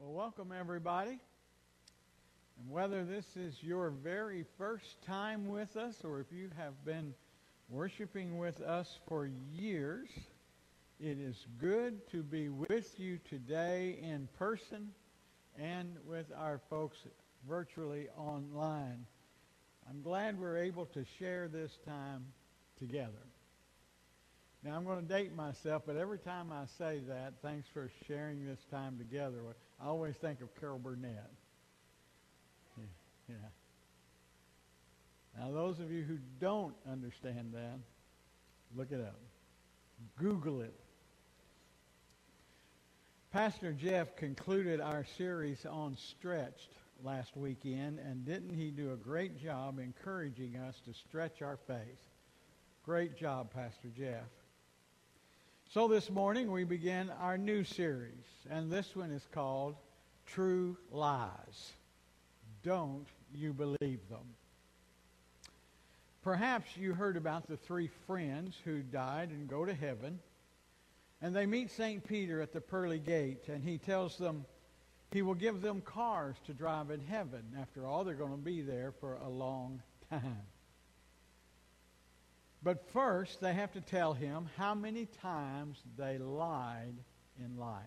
Well, welcome everybody. And whether this is your very first time with us or if you have been worshiping with us for years, it is good to be with you today in person and with our folks virtually online. I'm glad we're able to share this time together. Now, I'm going to date myself, but every time I say that, thanks for sharing this time together, I always think of Carol Burnett. Yeah. Now, those of you who don't understand that, look it up. Google it. Pastor Jeff concluded our series on Stretched last weekend, and didn't he do a great job encouraging us to stretch our faith? Great job, Pastor Jeff. So this morning we begin our new series, and this one is called True Lies. Don't you believe them? Perhaps you heard about the three friends who died and go to heaven, and they meet St. Peter at the pearly gate, and he tells them he will give them cars to drive in heaven. After all, they're going to be there for a long time. But first, they have to tell him how many times they lied in life.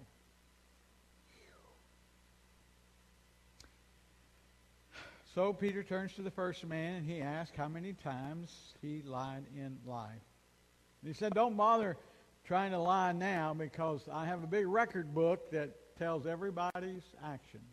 So Peter turns to the first man and he asks how many times he lied in life. And he said, don't bother trying to lie now because I have a big record book that tells everybody's actions.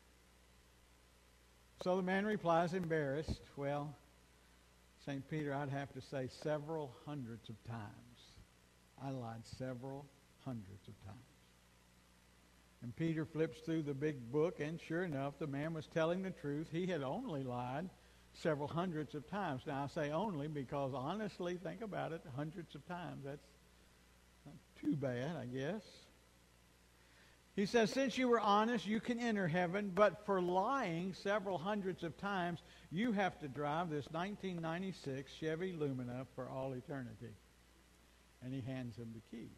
So the man replies, embarrassed, well, St. Peter, I'd have to say several hundreds of times. I lied several hundreds of times. And Peter flips through the big book, and sure enough, the man was telling the truth. He had only lied several hundreds of times. Now, I say only because, honestly, think about it, hundreds of times. That's not too bad, I guess. He says, since you were honest, you can enter heaven, but for lying several hundreds of times, you have to drive this 1996 Chevy Lumina for all eternity. And he hands him the keys.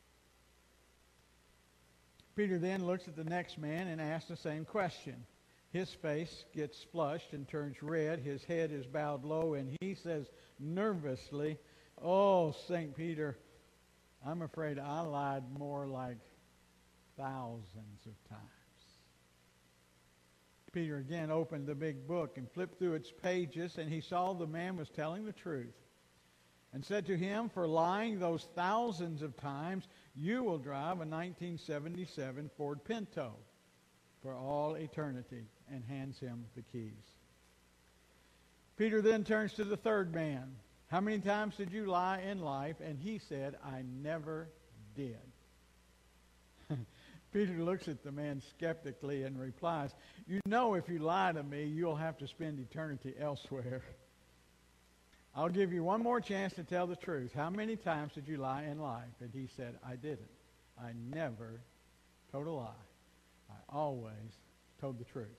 Peter then looks at the next man and asks the same question. His face gets flushed and turns red. His head is bowed low, and he says nervously, oh, St. Peter, I'm afraid I lied more like thousands of times. Peter again opened the big book and flipped through its pages, and he saw the man was telling the truth and said to him, for lying those thousands of times, you will drive a 1977 Ford Pinto for all eternity, and hands him the keys. Peter then turns to the third man. How many times did you lie in life? And he said, I never did. Peter looks at the man skeptically and replies, you know if you lie to me, you'll have to spend eternity elsewhere. I'll give you one more chance to tell the truth. How many times did you lie in life? And he said, I didn't. I never told a lie. I always told the truth.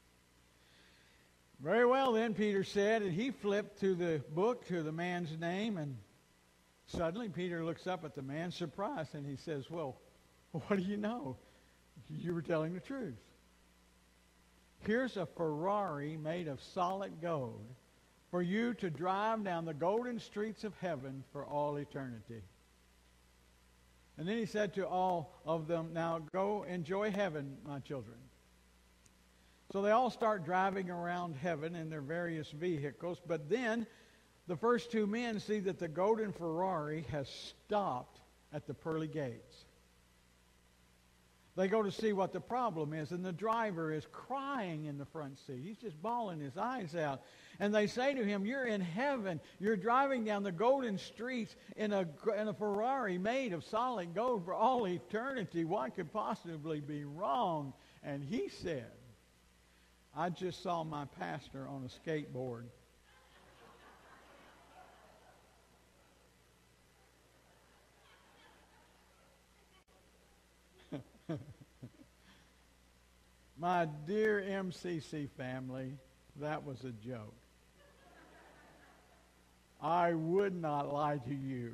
Very well then, Peter said, and he flipped to the book to the man's name, and suddenly Peter looks up at the man, surprised, and he says, well, what do you know? You were telling the truth. Here's a Ferrari made of solid gold for you to drive down the golden streets of heaven for all eternity. And then he said to all of them, now go enjoy heaven, my children. So they all start driving around heaven in their various vehicles, but then the first two men see that the golden Ferrari has stopped at the pearly gates. They go to see what the problem is, and the driver is crying in the front seat. He's just bawling his eyes out. And they say to him, you're in heaven. You're driving down the golden streets in a Ferrari made of solid gold for all eternity. What could possibly be wrong? And he said, I just saw my pastor on a skateboard. My dear MCC family, that was a joke. I would not lie to you.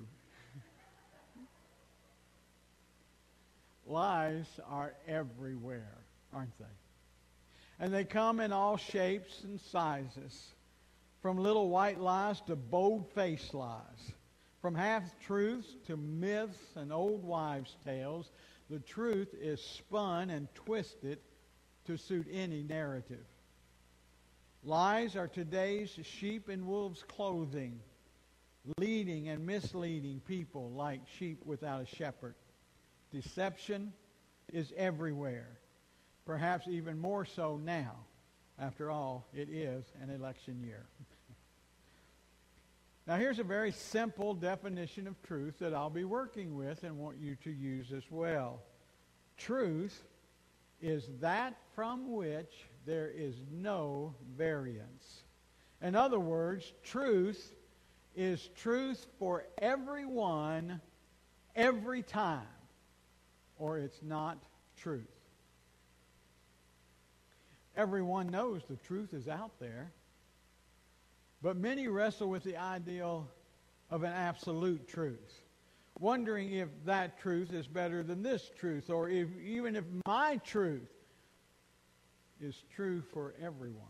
Lies are everywhere. aren't they? And they come in all shapes and sizes, from little white lies to bold-faced lies, from half-truths to myths and old wives' tales. The truth is spun and twisted to suit any narrative. Lies are today's sheep in wolves' clothing, leading and misleading people like sheep without a shepherd. Deception is everywhere, perhaps even more so now. After all, it is an election year. Now, here's a very simple definition of truth that I'll be working with and want you to use as well. Truth is that from which there is no variance. In other words, truth is truth for everyone, every time, or it's not truth. Everyone knows the truth is out there, but many wrestle with the ideal of an absolute truth, wondering if that truth is better than this truth, or even if my truth is true for everyone.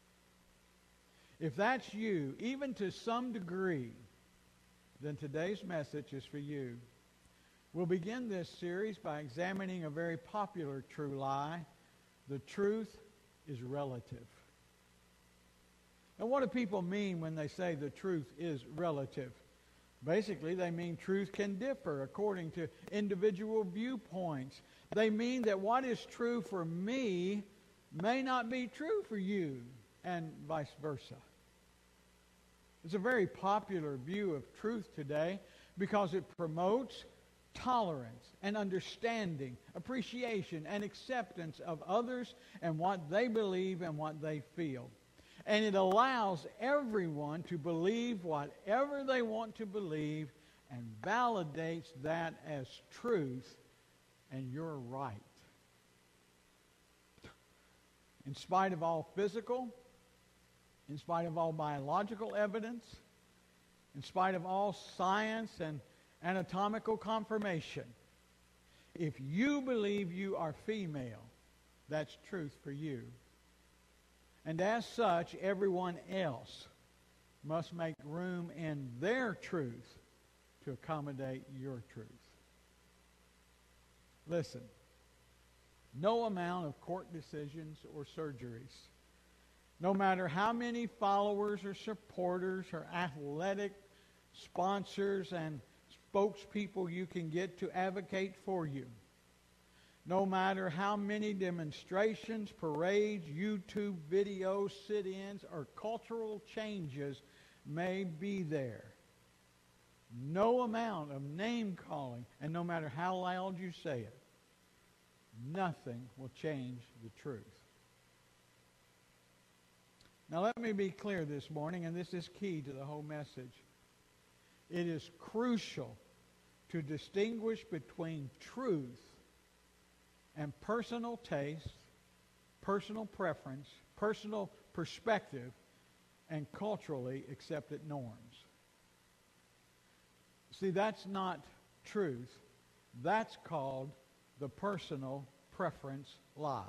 If that's you, even to some degree, then today's message is for you. We'll begin this series by examining a very popular true lie. The truth is relative. And what do people mean when they say the truth is relative? Basically, they mean truth can differ according to individual viewpoints. They mean that what is true for me may not be true for you, and vice versa. It's a very popular view of truth today because it promotes tolerance and understanding, appreciation and acceptance of others and what they believe and what they feel. And it allows everyone to believe whatever they want to believe and validates that as truth, and you're right. In spite of all physical, in spite of all biological evidence, in spite of all science and anatomical confirmation, if you believe you are female, that's truth for you. And as such, everyone else must make room in their truth to accommodate your truth. Listen, no amount of court decisions or surgeries, no matter how many followers or supporters or athletic sponsors and spokespeople you can get to advocate for you, no matter how many demonstrations, parades, YouTube videos, sit-ins, or cultural changes may be there, no amount of name-calling, and no matter how loud you say it, nothing will change the truth. Now let me be clear this morning, and this is key to the whole message. It is crucial to distinguish between truth and personal taste, personal preference, personal perspective, and culturally accepted norms. See, that's not truth. That's called the personal preference lie.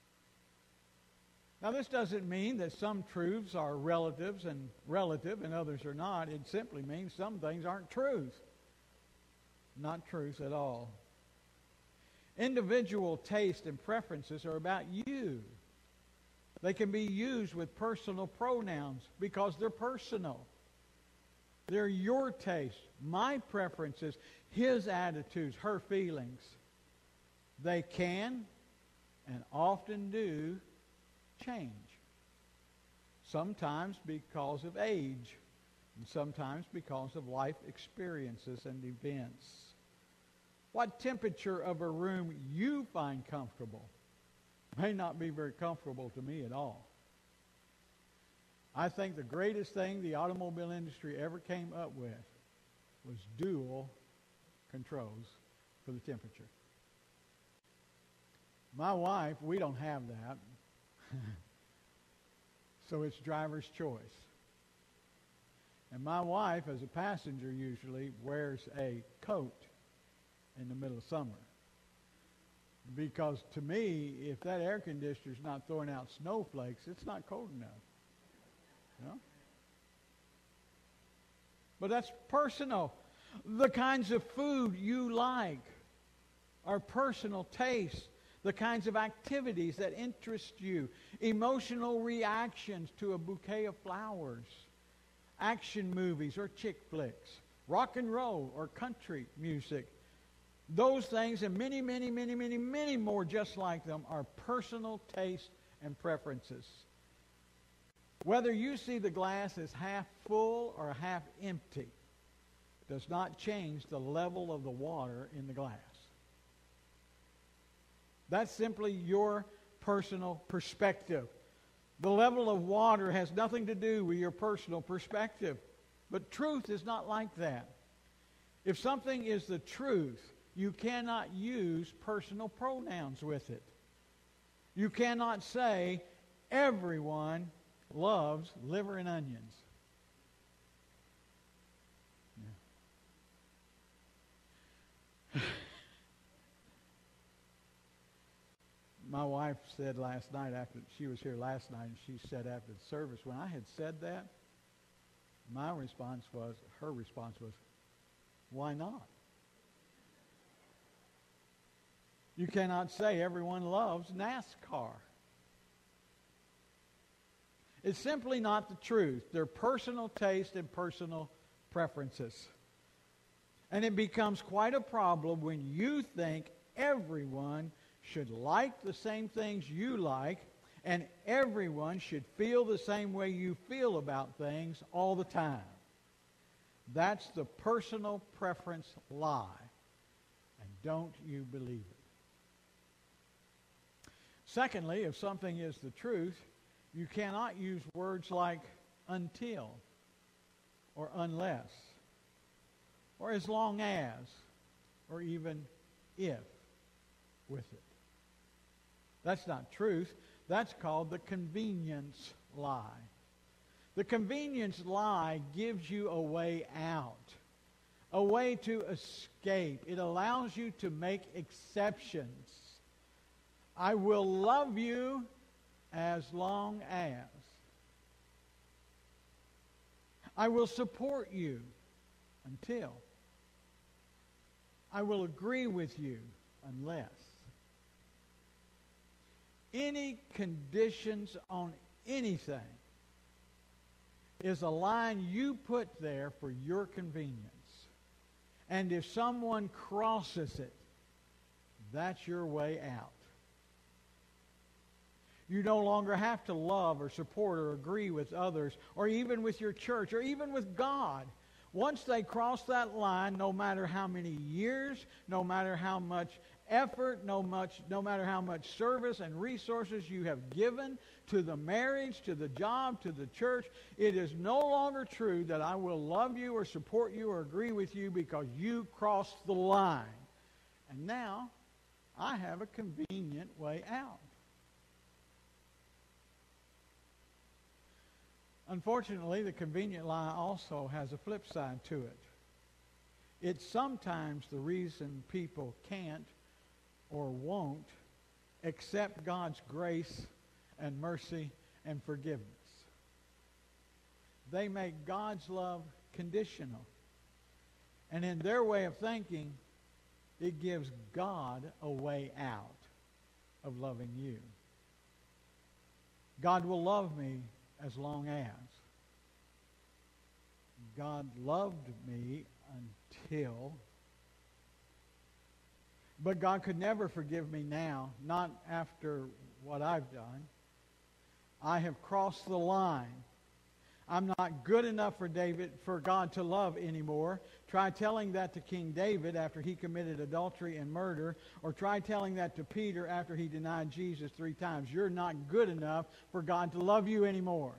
Now, this doesn't mean that some truths are relative and others are not. It simply means some things aren't truth. Not truth at all. Individual taste and preferences are about you. They can be used with personal pronouns because they're personal. They're your taste, my preferences, his attitudes, her feelings. They can and often do change. Sometimes because of age, and sometimes because of life experiences and events. What temperature of a room you find comfortable may not be very comfortable to me at all. I think the greatest thing the automobile industry ever came up with was dual controls for the temperature. My wife, we don't have that. So it's driver's choice. And my wife, as a passenger, usually wears a coat in the middle of summer. Because to me, if that air conditioner's not throwing out snowflakes, it's not cold enough. You know? But that's personal. The kinds of food you like are personal tastes. The kinds of activities that interest you. Emotional reactions to a bouquet of flowers. Action movies or chick flicks. Rock and roll or country music. Those things and many, many, many, many, many more just like them are personal taste and preferences. Whether you see the glass as half full or half empty does not change the level of the water in the glass. That's simply your personal perspective. The level of water has nothing to do with your personal perspective. But truth is not like that. If something is the truth, you cannot use personal pronouns with it. You cannot say, everyone loves liver and onions. Yeah. My wife said last night, after she was here last night, and she said after the service, when I had said that, her response was, why not? You cannot say everyone loves NASCAR. It's simply not the truth. They're personal taste and personal preferences. And it becomes quite a problem when you think everyone should like the same things you like, and everyone should feel the same way you feel about things all the time. That's the personal preference lie. And don't you believe it. Secondly, if something is the truth, you cannot use words like until, or unless, or as long as, or even if with it. That's not truth. That's called the convenience lie. The convenience lie gives you a way out, a way to escape. It allows you to make exceptions. I will love you as long as. I will support you until. I will agree with you unless. Any conditions on anything is a line you put there for your convenience. And if someone crosses it, that's your way out. You no longer have to love or support or agree with others, or even with your church, or even with God. Once they cross that line, no matter how many years, no matter how much effort, no matter how much service and resources you have given to the marriage, to the job, to the church, it is no longer true that I will love you or support you or agree with you because you crossed the line. And now I have a convenient way out. Unfortunately, the convenient lie also has a flip side to it. It's sometimes the reason people can't or won't accept God's grace and mercy and forgiveness. They make God's love conditional. And in their way of thinking, it gives God a way out of loving you. God will love me as long as. God loved me until. But God could never forgive me now, not after what I've done. I have crossed the line. I'm not good enough for God to love anymore. Try telling that to King David after he committed adultery and murder, or try telling that to Peter after he denied Jesus 3 times. You're not good enough for God to love you anymore.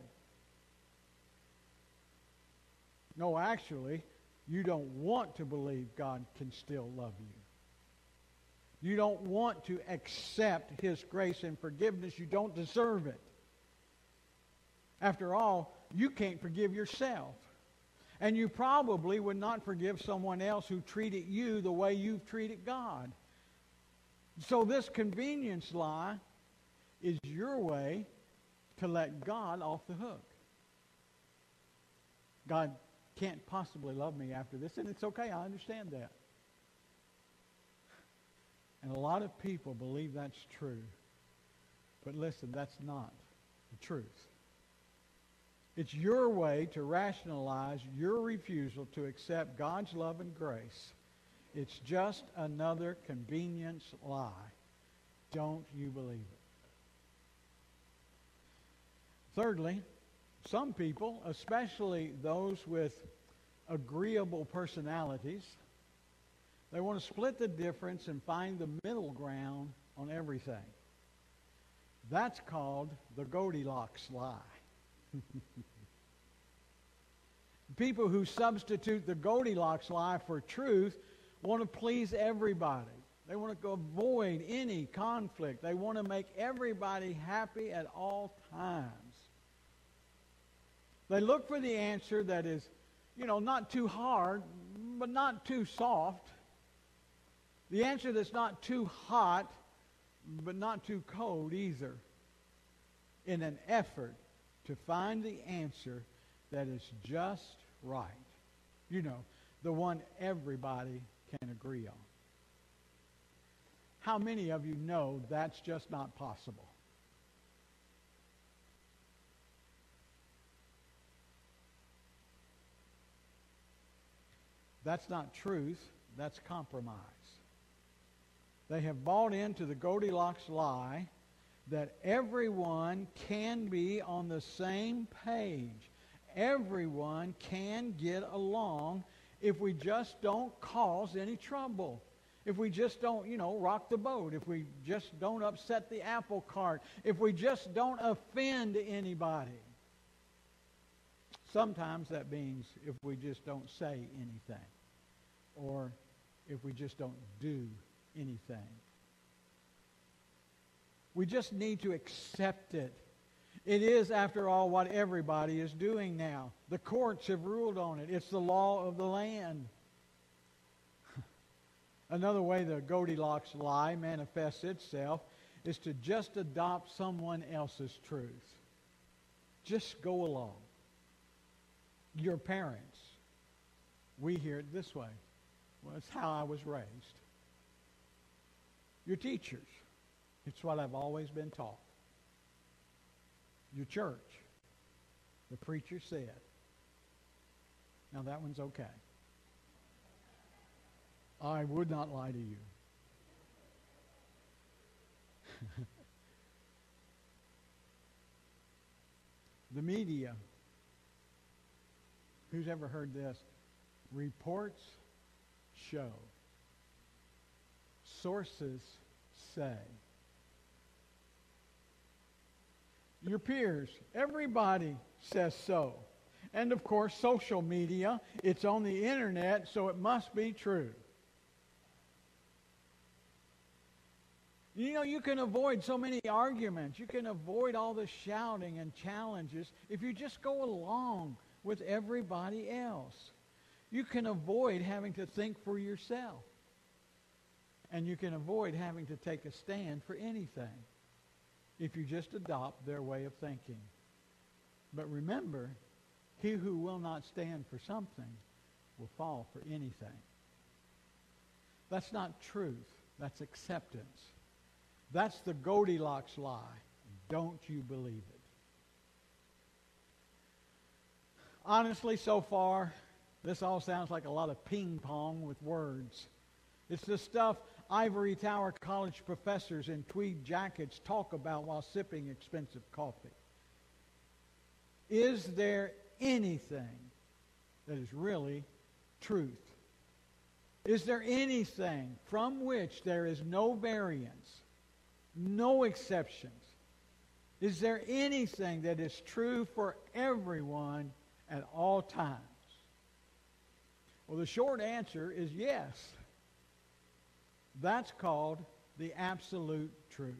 No, actually, you don't want to believe God can still love you. You don't want to accept His grace and forgiveness. You don't deserve it. After all, you can't forgive yourself. And you probably would not forgive someone else who treated you the way you've treated God. So this convenience lie is your way to let God off the hook. God can't possibly love me after this, and it's okay, I understand that. And a lot of people believe that's true. But listen, that's not the truth. It's your way to rationalize your refusal to accept God's love and grace. It's just another convenience lie. Don't you believe it? Thirdly, some people, especially those with agreeable personalities, they want to split the difference and find the middle ground on everything. That's called the Goldilocks lie. People who substitute the Goldilocks lie for truth want to please everybody. They want to avoid any conflict. They want to make everybody happy at all times. They look for the answer that is, not too hard, but not too soft. The answer that's not too hot, but not too cold either, in an effort to find the answer that is just right. The one everybody can agree on. How many of you know that's just not possible? That's not truth, that's compromise. They have bought into the Goldilocks lie that everyone can be on the same page. Everyone can get along if we just don't cause any trouble. If we just don't, rock the boat. If we just don't upset the apple cart. If we just don't offend anybody. Sometimes that means if we just don't say anything. Or if we just don't do anything. We just need to accept it. It is, after all, what everybody is doing now. The courts have ruled on it. It's the law of the land. Another way the Goldilocks lie manifests itself is to just adopt someone else's truth. Just go along. Your parents, we hear it this way. Well, it's how I was raised. Your teachers, it's what I've always been taught. Your church, the preacher said. Now that one's okay. I would not lie to you. The media, who's ever heard this? Reports show. Sources say. Your peers, everybody says so. And of course, social media, it's on the internet, so it must be true. You can avoid so many arguments. You can avoid all the shouting and challenges if you just go along with everybody else. You can avoid having to think for yourself. And you can avoid having to take a stand for anything if you just adopt their way of thinking. But remember, he who will not stand for something will fall for anything. That's not truth. That's acceptance. That's the Goldilocks lie. Don't you believe it? Honestly, so far, this all sounds like a lot of ping pong with words. It's the stuff ivory tower college professors in tweed jackets talk about while sipping expensive coffee. Is there anything that is really truth? Is there anything from which there is no variance, no exceptions? Is there anything that is true for everyone at all times? Well, the short answer is yes. That's called the absolute truth.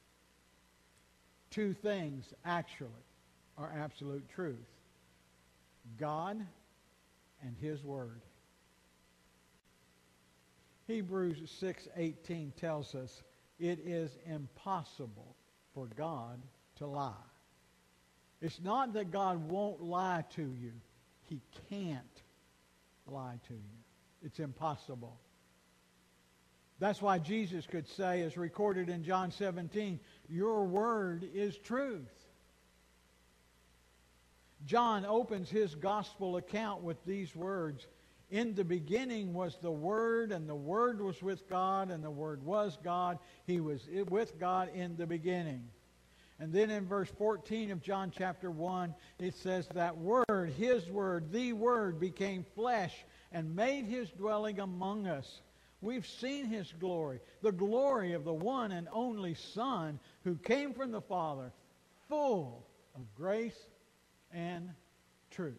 Two things, actually, are absolute truth. God and His Word. Hebrews 6:18 tells us It is impossible for God to lie. It's not that God won't lie to you. He can't lie to you. It's impossible. That's why Jesus could say, as recorded in John 17, your word is truth. John opens his gospel account with these words, in the beginning was the Word, and the Word was with God, and the Word was God. He was with God in the beginning. And then in verse 14 of John chapter 1, it says that Word, His Word, the Word became flesh and made His dwelling among us. We've seen His glory, the glory of the one and only Son who came from the Father, full of grace and truth.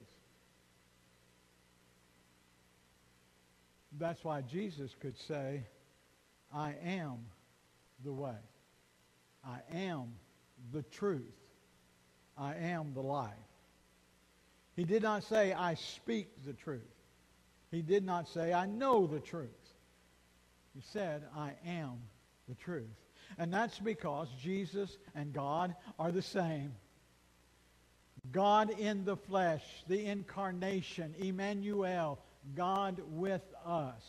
That's why Jesus could say, I am the way. I am the truth. I am the life. He did not say, I speak the truth. He did not say, I know the truth. He said, I am the truth. And that's because Jesus and God are the same. God in the flesh, the incarnation, Emmanuel, God with us.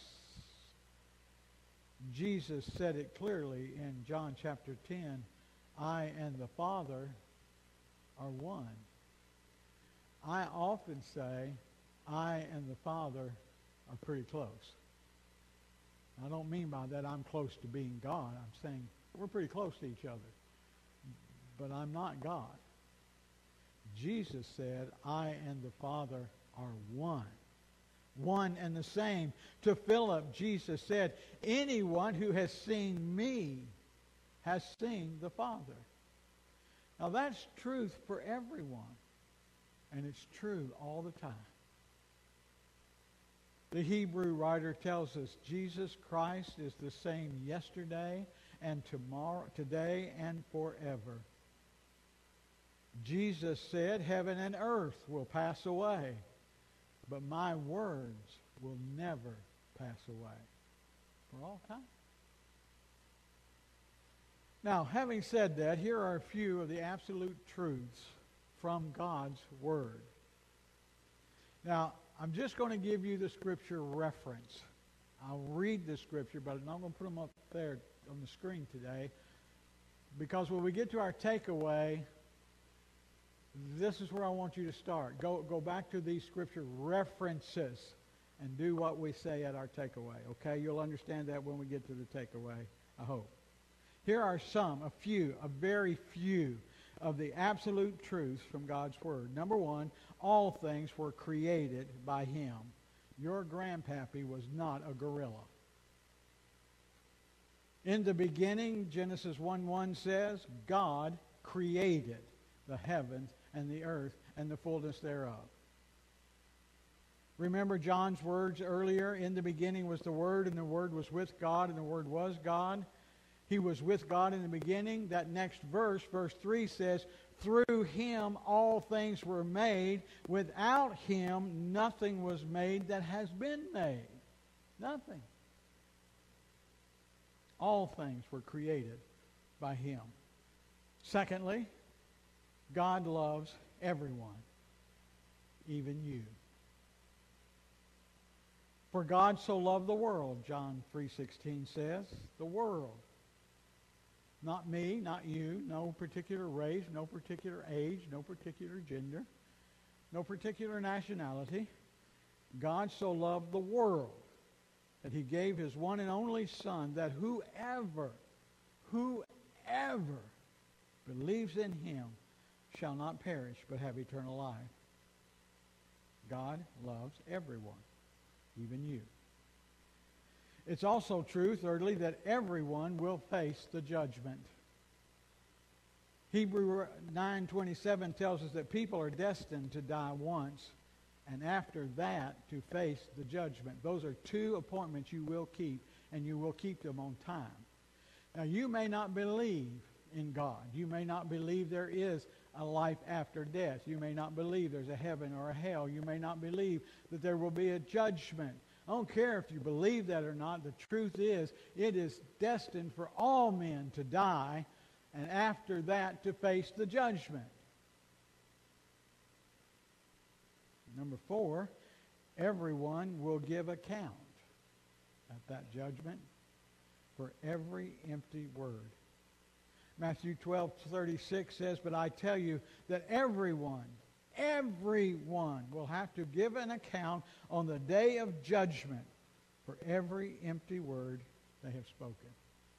Jesus said it clearly in John chapter 10, I and the Father are one. I often say I and the Father are pretty close. I don't mean by that I'm close to being God. I'm saying we're pretty close to each other. But I'm not God. Jesus said, I and the Father are one. One and the same. To Philip, Jesus said, anyone who has seen me has seen the Father. Now that's truth for everyone. And it's true all the time. The Hebrew writer tells us Jesus Christ is the same yesterday and tomorrow, today and forever. Jesus said, heaven and earth will pass away, but my words will never pass away for all time. Now, having said that, here are a few of the absolute truths from God's Word. Now, I'm just going to give you the scripture reference. I'll read the scripture, but I'm not going to put them up there on the screen today, because when we get to our takeaway, this is where I want you to start. Go back to these scripture references and do what we say at our takeaway. Okay? You'll understand that when we get to the takeaway, I hope. Here are a very few of the absolute truths from God's Word. Number one, all things were created by Him. Your grandpappy was not a gorilla. In the beginning, Genesis 1:1 says, God created the heavens and the earth and the fullness thereof. Remember John's words earlier, in the beginning was the Word, and the Word was with God, and the Word was God. He was with God in the beginning. That next verse, verse 3 says, through Him all things were made. Without Him nothing was made that has been made. Nothing. All things were created by Him. Secondly, God loves everyone, even you. For God so loved the world, John 3:16 says, the world. Not me, not you, no particular race, no particular age, no particular gender, no particular nationality. God so loved the world that He gave His one and only Son, that whoever believes in Him shall not perish but have eternal life. God loves everyone, even you. It's also true, thirdly, that everyone will face the judgment. Hebrews 9:27 tells us that people are destined to die once, and after that to face the judgment. Those are two appointments you will keep, and you will keep them on time. Now, you may not believe in God. You may not believe there is a life after death. You may not believe there's a heaven or a hell. You may not believe that there will be a judgment. I don't care if you believe that or not. The truth is, it is destined for all men to die, and after that to face the judgment. Number 4, everyone will give account at that judgment for every empty word. Matthew 12:36 says, "But I tell you that everyone will have to give an account on the day of judgment for every empty word they have spoken."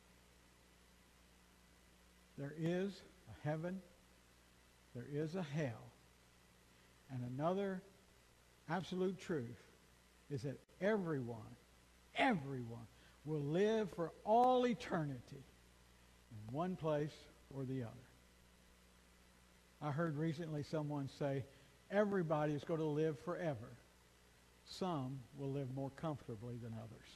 There is a heaven, there is a hell, and another absolute truth is that everyone will live for all eternity in one place or the other. I heard recently someone say, everybody is going to live forever. Some will live more comfortably than others.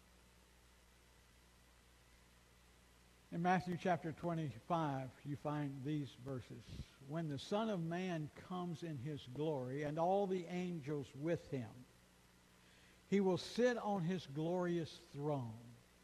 In Matthew chapter 25, you find these verses. "When the Son of Man comes in his glory, and all the angels with him, he will sit on his glorious throne.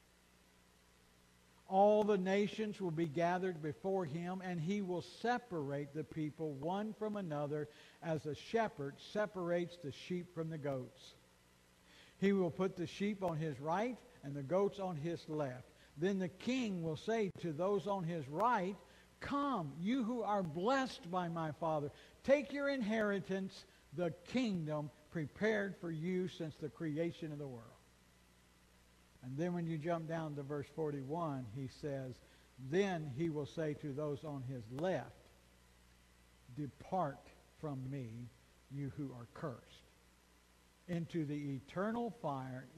All the nations will be gathered before him, and he will separate the people one from another as a shepherd separates the sheep from the goats. He will put the sheep on his right and the goats on his left. Then the king will say to those on his right, 'Come, you who are blessed by my Father, take your inheritance, the kingdom prepared for you since the creation of the world.'" And then when you jump down to verse 41, he says, "Then he will say to those on his left, 'Depart from me, you who are cursed, into the eternal fire,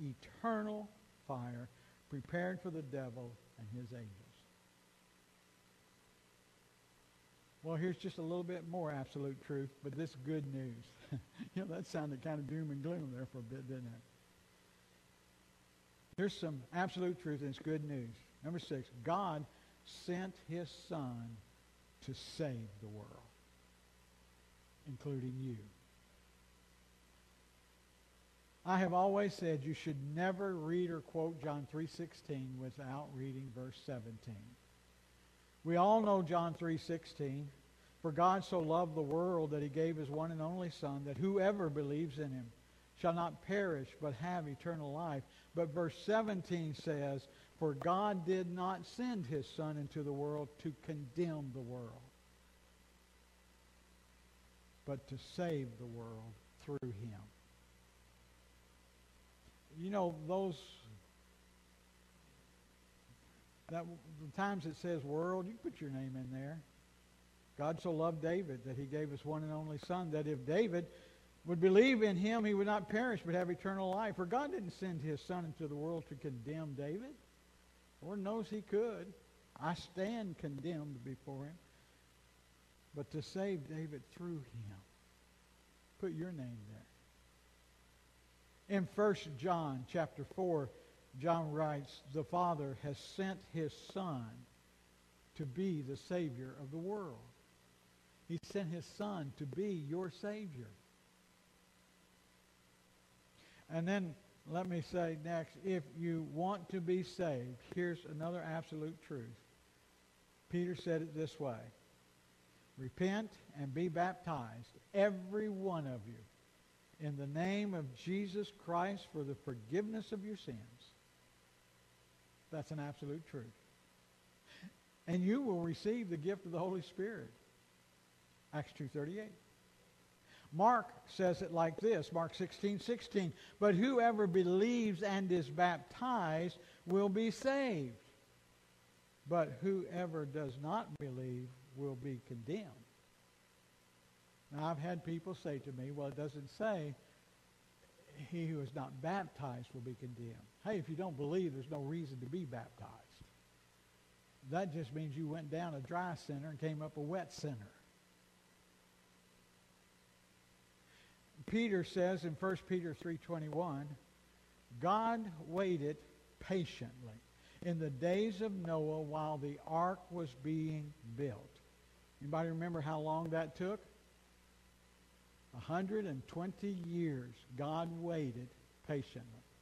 prepared for the devil and his angels.'" Well, here's just a little bit more absolute truth, but this good news. That sounded kind of doom and gloom there for a bit, didn't it? Here's some absolute truth, and it's good news. Number 6, God sent his Son to save the world, including you. I have always said you should never read or quote John 3:16 without reading verse 17. We all know John 3:16. "For God so loved the world that he gave his one and only Son, that whoever believes in him shall not perish but have eternal life." But verse 17 says, "For God did not send his Son into the world to condemn the world, but to save the world through him." The times it says world, you can put your name in there. God so loved David that he gave his one and only Son, that if David would believe in him, he would not perish but have eternal life. For God didn't send his Son into the world to condemn David. Lord knows he could. I stand condemned before him. But to save David through him. Put your name there. In 1 John chapter 4, John writes, "The Father has sent his Son to be the Savior of the world." He sent his Son to be your Savior. And then let me say next, if you want to be saved, here's another absolute truth. Peter said it this way: "Repent and be baptized, every one of you, in the name of Jesus Christ for the forgiveness of your sins." That's an absolute truth. "And you will receive the gift of the Holy Spirit." Acts 2:38. Mark says it like this, Mark 16:16, "But whoever believes and is baptized will be saved. But whoever does not believe will be condemned." Now, I've had people say to me, "Well, it doesn't say he who is not baptized will be condemned." Hey, if you don't believe, there's no reason to be baptized. That just means you went down a dry center and came up a wet center. Peter says in 1 Peter 3:21, "God waited patiently in the days of Noah while the ark was being built." Anybody remember how long that took? 120 years. God waited patiently.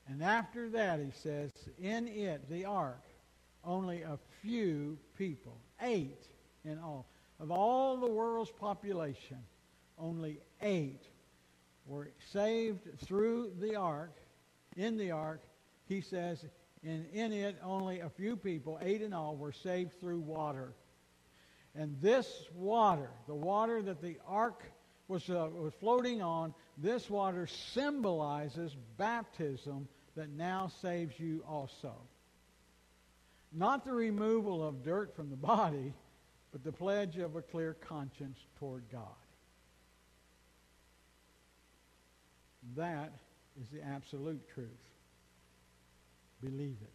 And after that, he says, in it, the ark, only a few people, 8 in all. Of all the world's population, only 8 were saved through the ark. In the ark, he says, in it, only a few people, 8 in all, were saved through water. And this water, the water that the ark was floating on, this water symbolizes baptism that now saves you also. Not the removal of dirt from the body, but the pledge of a clear conscience toward God. That is the absolute truth. Believe it.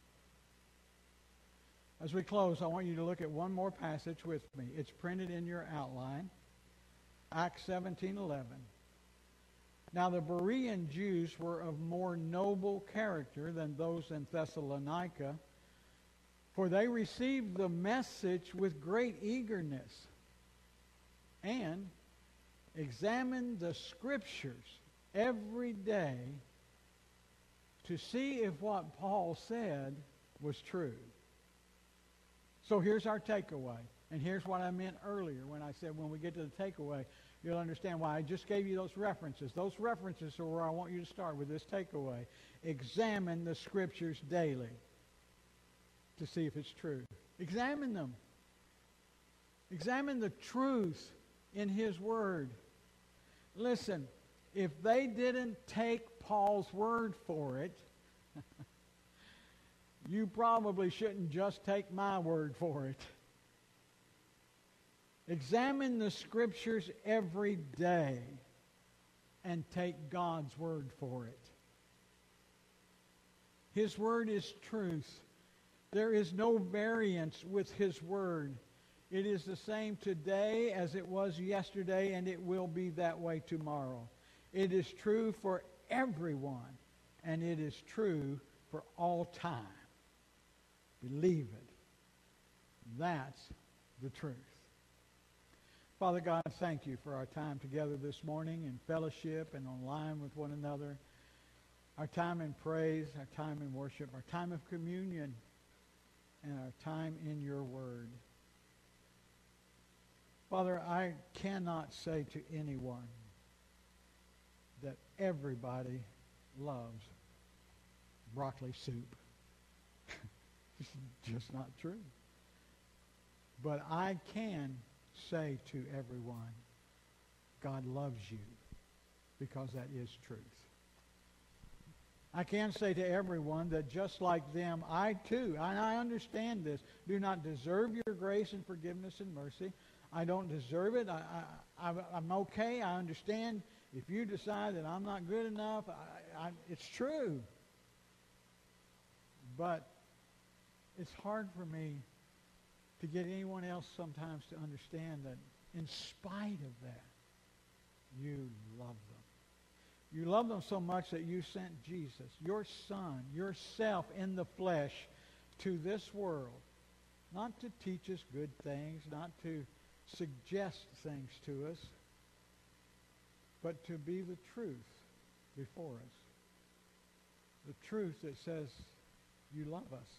As we close, I want you to look at one more passage with me. It's printed in your outline. Acts 17:11. Now the Berean Jews were of more noble character than those in Thessalonica, for they received the message with great eagerness and examined the Scriptures every day to see if what Paul said was true. So here's our takeaway. And here's what I meant earlier when I said when we get to the takeaway, you'll understand why I just gave you those references. Those references are where I want you to start with this takeaway. Examine the Scriptures daily to see if it's true. Examine them. Examine the truth in His Word. Listen, if they didn't take Paul's word for it, you probably shouldn't just take my word for it. Examine the Scriptures every day and take God's word for it. His word is truth. There is no variance with His word. It is the same today as it was yesterday, and it will be that way tomorrow. It is true for everyone, and it is true for all time. Believe it. That's the truth. Father God, thank you for our time together this morning in fellowship and online with one another. Our time in praise, our time in worship, our time of communion, and our time in your word. Father, I cannot say to anyone that everybody loves broccoli soup. It's just not true. But I can say to everyone, God loves you, because that is truth. I can say to everyone that just like them, I too, and I understand this, do not deserve your grace and forgiveness and mercy. I don't deserve it. I'm okay. I understand. If you decide that I'm not good enough, it's true. But it's hard for me to get anyone else sometimes to understand that in spite of that, you love them. You love them so much that you sent Jesus, your Son, yourself in the flesh, to this world, not to teach us good things, not to suggest things to us, but to be the truth before us. The truth that says you love us.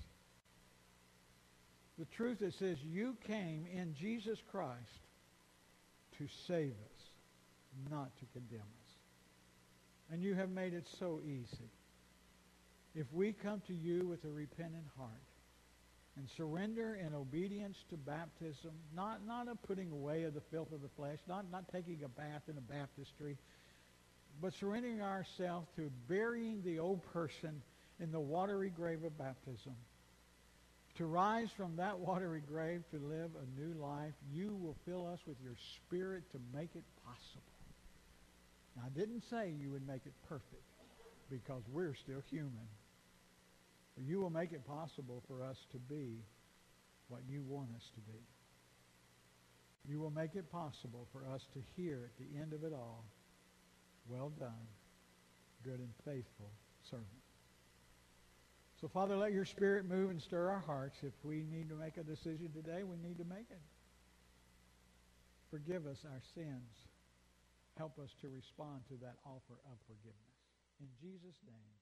The truth that says you came in Jesus Christ to save us, not to condemn us. And you have made it so easy. If we come to you with a repentant heart and surrender in obedience to baptism, not a putting away of the filth of the flesh, not taking a bath in a baptistry, but surrendering ourselves to burying the old person in the watery grave of baptism, to rise from that watery grave to live a new life, you will fill us with your Spirit to make it possible. Now, I didn't say you would make it perfect, because we're still human. But you will make it possible for us to be what you want us to be. You will make it possible for us to hear at the end of it all, well done, good and faithful servant. So, Father, let your Spirit move and stir our hearts. If we need to make a decision today, we need to make it. Forgive us our sins. Help us to respond to that offer of forgiveness. In Jesus' name.